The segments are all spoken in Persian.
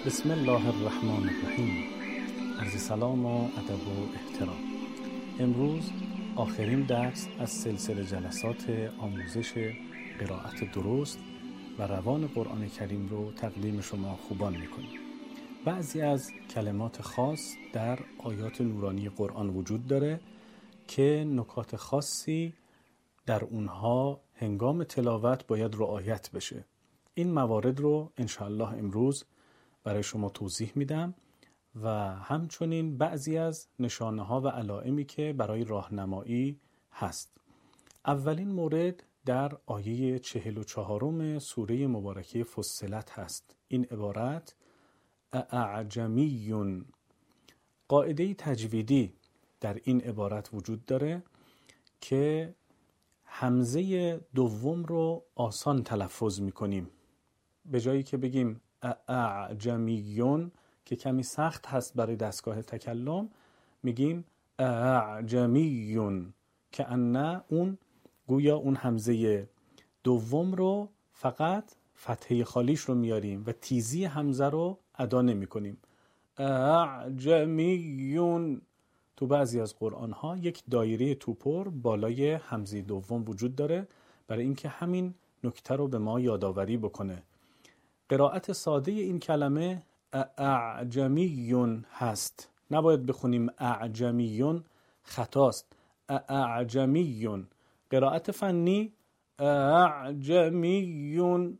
بسم الله الرحمن الرحیم. عرض سلام و ادب و احترام. امروز آخرین درس از سلسله جلسات آموزش قرائت درست و روان قرآن کریم رو تقدیم شما خوبان میکنیم. بعضی از کلمات خاص در آیات نورانی قرآن وجود داره که نکات خاصی در اونها هنگام تلاوت باید رعایت بشه. این موارد رو انشاءالله امروز برای شما توضیح میدم و همچنین بعضی از نشانه ها و علائمی که برای راهنمایی هست. اولین مورد در آیه 44 سوره مبارکه فصلت هست. این عبارت اعجمی. قاعده تجویدی در این عبارت وجود داره که همزه دوم رو آسان تلفظ میکنیم. به جایی که بگیم اعجمیون که کمی سخت هست برای دستگاه تکلم، میگیم اعجمیون که انه اون گویا اون همزه دوم رو فقط فتحه خالیش رو میاریم و تیزی همزه رو ادا نمی کنیم. اعجمیون. تو بعضی از قرآن ها یک دایره توپر بالای همزه دوم وجود داره برای اینکه همین نکته رو به ما یادآوری بکنه. قرائت ساده این کلمه اعجمیون هست. نباید بخونیم اعجمیون، خطاست. اعجمیون. قرائت فنی اعجمیون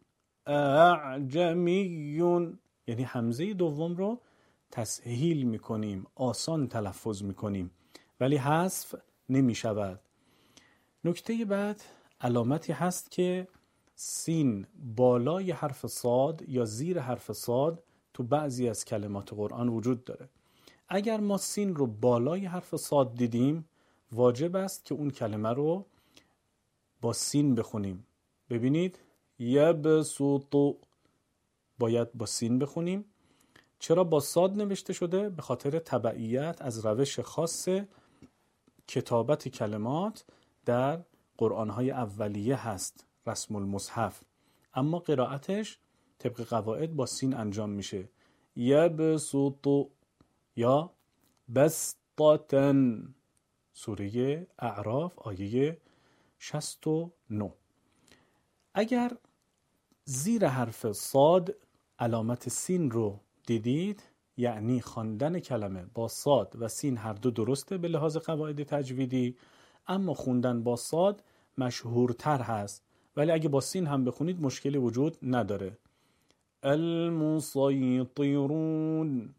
اعجمیون، یعنی همزه دوم رو تسهیل میکنیم، آسان تلفظ میکنیم ولی حذف نمی شود. نکته بعد علامتی هست که سین بالای حرف صاد یا زیر حرف صاد تو بعضی از کلمات قرآن وجود داره. اگر ما سین رو بالای حرف صاد دیدیم واجب است که اون کلمه رو با سین بخونیم. ببینید یبسطو باید با سین بخونیم. چرا با صاد نوشته شده؟ به خاطر تبعیت از روش خاص کتابت کلمات در قرآن‌های اولیه هست، رسم المصحف، اما قرائتش طبق قواعد با سین انجام میشه. یبسطو یا بسطتن. سوره اعراف آیه 69. اگر زیر حرف صاد علامت سین رو دیدید، یعنی خواندن کلمه با صاد و سین هر دو درسته به لحاظ قواعد تجویدی، اما خوندن با صاد مشهورتر هست، ولی اگه با سین هم بخونید مشکلی وجود نداره. المسیطرون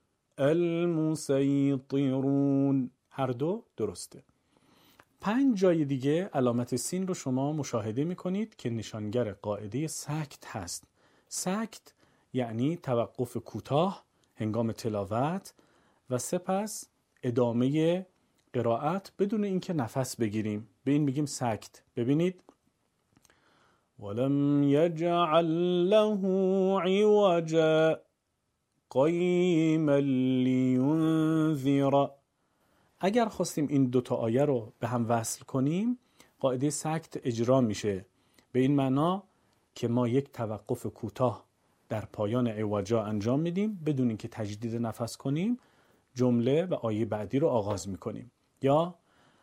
المسیطرون هر دو درسته. 5 جای دیگه علامت سین رو شما مشاهده میکنید که نشانگر قاعده سکت هست. سکت یعنی توقف کوتاه هنگام تلاوت و سپس ادامه قرائت بدون اینکه نفس بگیریم. به این میگیم سکت. ببینید ولم یجعل له عوجا قیما لینذر. اگر خواستیم این دوتا آیه رو به هم وصل کنیم قاعده سکت اجرا میشه، به این معنا که ما یک توقف کوتاه در پایان عوجا انجام میدیم بدون اینکه تجدید نفس کنیم، جمله و آیه بعدی رو آغاز میکنیم. یا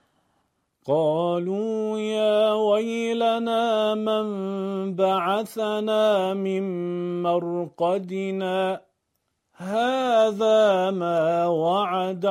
قالوا یا ویلنا من بعثنا من مرقدنا هذا ما وعد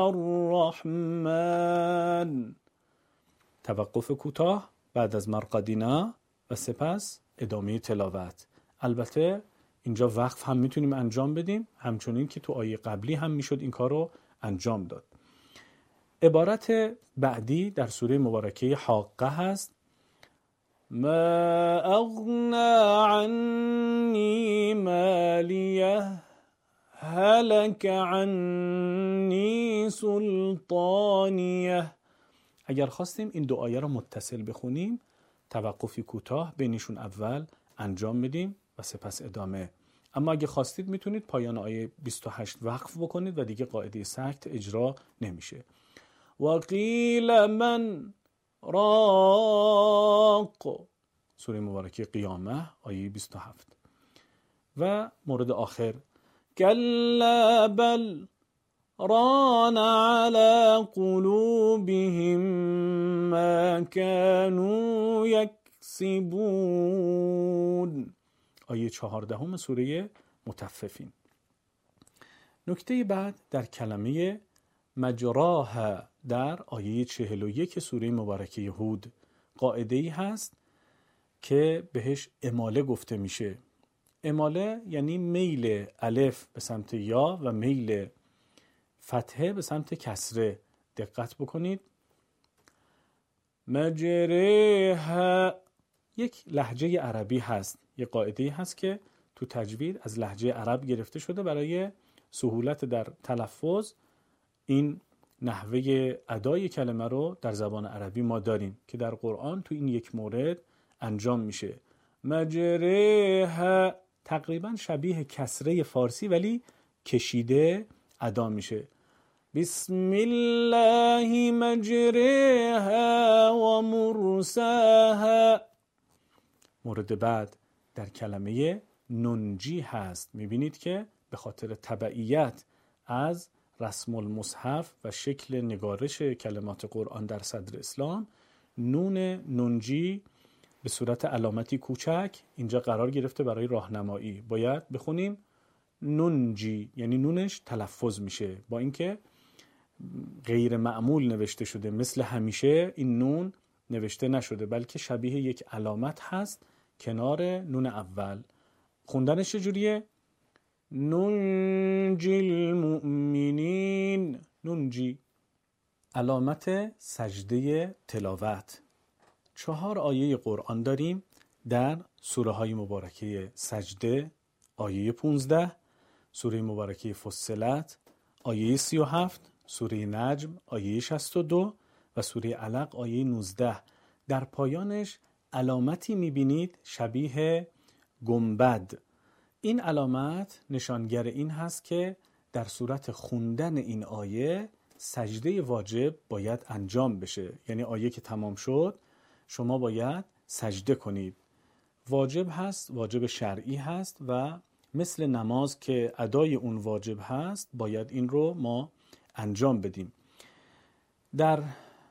الرحمن. توقف کوتاه بعد از مرقدینا و سپس ادامه تلاوت. البته اینجا وقف هم میتونیم انجام بدیم، همچنین که تو آیه قبلی هم میشد این کار رو انجام داد. عبارت بعدی در سوره مبارکه حاقه هست. ما اغنا عنی مالیه هلک عنی سلطانیه. اگر خواستیم این دو آیه رو متصل بخونیم توقفی کوتاه بینشون اول انجام میدیم و سپس ادامه. اما اگه خواستید میتونید پایان آیه 28 وقف بکنید و دیگه قاعده سکت اجرا نمیشه. وقیل من راق. سوره مبارکه قیامه آیه 27. و مورد آخر کلا بل ران على قلوبهم ما كانوا یکسبون. آیه 14 سوره مطففین. نکته بعد در کلمه مجراها در آیه 41 سوره مبارکه هود قاعده‌ای هست که بهش اماله گفته میشه. اماله یعنی میل الف به سمت یا و میل فتحه به سمت کسره. دقت بکنید. مجریها یک لهجه عربی هست، یک قاعده‌ای هست که تو تجوید از لهجه عرب گرفته شده برای سهولت در تلفظ. این نحوه ادای کلمه رو در زبان عربی ما داریم که در قرآن تو این یک مورد انجام میشه. مجریها تقریبا شبیه کسره فارسی ولی کشیده ادا میشه. بسم الله مجریها و مرساها. مورد بعد در کلمه ننجی هست. میبینید که به خاطر تبعیت از رسم المصحف و شکل نگارش کلمات قرآن در صدر اسلام، نون ننجی به صورت علامتی کوچک اینجا قرار گرفته برای راهنمایی. باید بخونیم ننجی، یعنی نونش تلفظ میشه، با اینکه غیر معمول نوشته شده. مثل همیشه این نون نوشته نشده بلکه شبیه یک علامت هست کنار نون اول. خوندنش چجوریه؟ ننجی المؤمنین. ننجی. علامت سجده تلاوت. 4 آیه قرآن داریم در سوره های مبارکه سجده آیه 15، سوره مبارکه فصلت آیه 37، سوره نجم آیه 62 و سوره علق آیه 19. در پایانش علامتی میبینید شبیه گنبد. این علامت نشانگر این هست که در صورت خوندن این آیه سجده واجب باید انجام بشه. یعنی آیه که تمام شد شما باید سجده کنید. واجب هست، واجب شرعی هست و مثل نماز که ادای اون واجب هست باید این رو ما انجام بدیم. در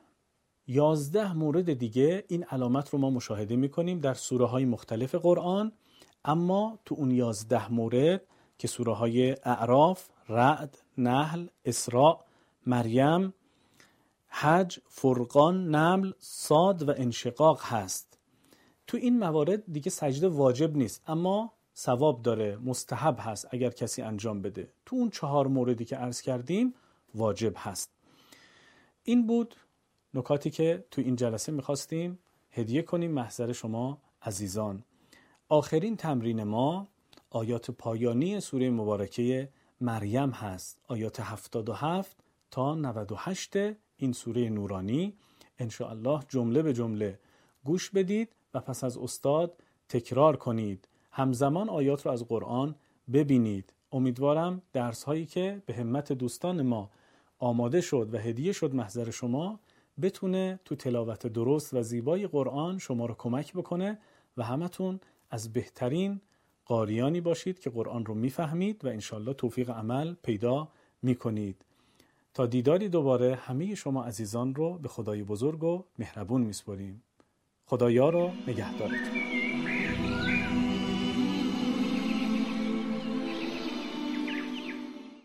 11 مورد دیگه این علامت رو ما مشاهده میکنیم در سوره های مختلف قرآن، اما تو اون 11 مورد که سوره های اعراف، رعد، نحل، اسراء، مریم، حج، فرقان، نمل، صاد و انشقاق هست. تو این موارد دیگه سجده واجب نیست اما ثواب داره، مستحب هست اگر کسی انجام بده. تو اون 4 موردی که عرض کردیم واجب هست. این بود نکاتی که تو این جلسه میخواستیم هدیه کنیم محضر شما عزیزان. آخرین تمرین ما آیات پایانی سوره مبارکه مریم هست، آیات 77 تا 98 این سوره نورانی. انشاءالله جمله به جمله گوش بدید و پس از استاد تکرار کنید. همزمان آیات رو از قرآن ببینید. امیدوارم درس هایی که به همت دوستان ما آماده شد و هدیه شد محضر شما بتونه تو تلاوت درست و زیبای قرآن شما رو کمک بکنه و همتون از بهترین قاریانی باشید که قرآن رو میفهمید و انشالله توفیق عمل پیدا میکنید. تا دیداری دوباره همه شما عزیزان رو به خدای بزرگ و مهربون میسپاریم. خدایا رو نگهدارتون.